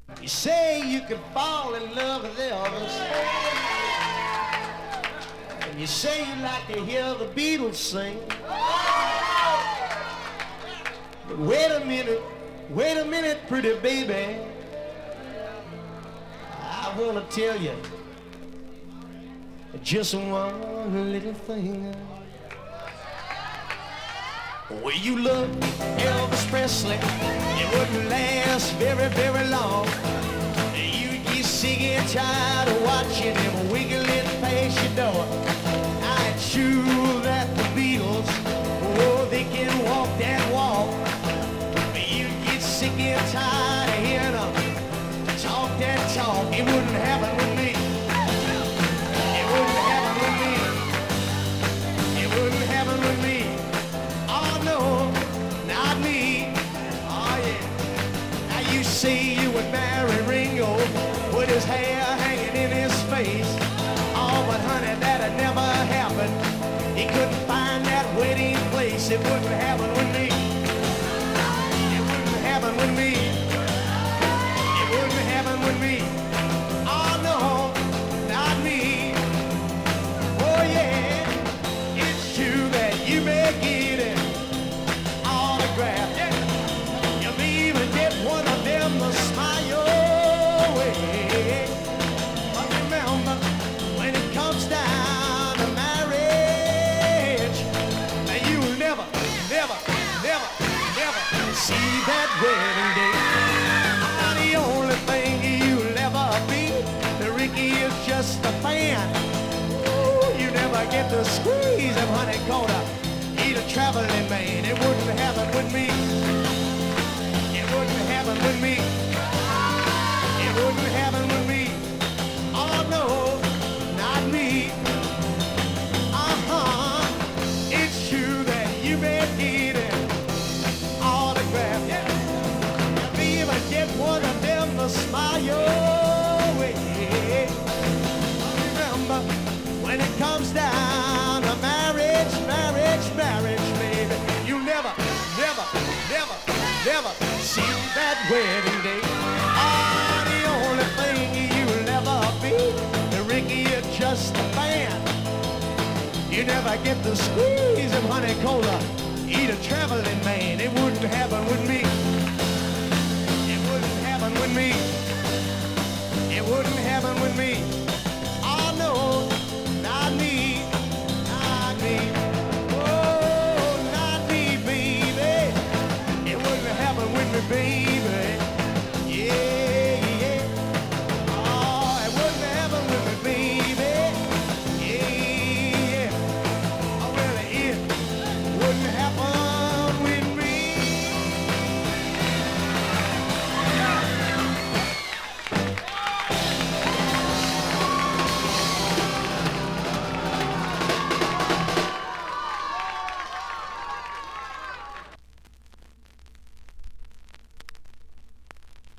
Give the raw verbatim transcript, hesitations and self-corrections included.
You say you could fall in love with Elvis. And you say you like to hear the Beatles sing. But wait a minute, wait a minute, pretty baby. I want to tell you just one little thing. Well, you love Elvis Presley, it wouldn't last very, very long. You'd get sick and tired of watching him wiggling past your door. I'm sure that the Beatles, oh, they can walk that walk. But you'd get sick and tired of hearing them talk that talk. It wouldn't happen with me. It wouldn't happen with me. It wouldn't happen with me. Oh no, not me. Oh yeah. Now you say you would marry Ringo with his hair hanging in his face. Oh, but honey, that'd never happen. He couldn't find that wedding place. It wouldn't happen with me. It wouldn't happen with me. It wouldn't happen with me. Oh no, not me. Oh yeah, it's true that you may get it. Yeah. You may even get one of them to smile your way. But remember, when it comes down to marriage, now you'll never, never, never, never see that wedding day. Now the only thing you'll ever be, the Ricky is just a fan. Ooh, you never get to squeeze him, honey, corner. He's a traveling man. It wouldn't happen with me. It wouldn't happen with me. It wouldn't happen with me. Oh no, not me. Uh-huh. It's true that you may get an autograph. Yeah. You may even get one of them to smile your way. But remember, when it comes down to marriage, marriage, marriage, baby, you never, never, never, never see that wedding day. Oh, the only thing you'll ever be, the Ricky, you're just a fan. You never get to squeeze him, honey, cola. Eat a traveling man. It wouldn't happen with me. It wouldn't happen with me.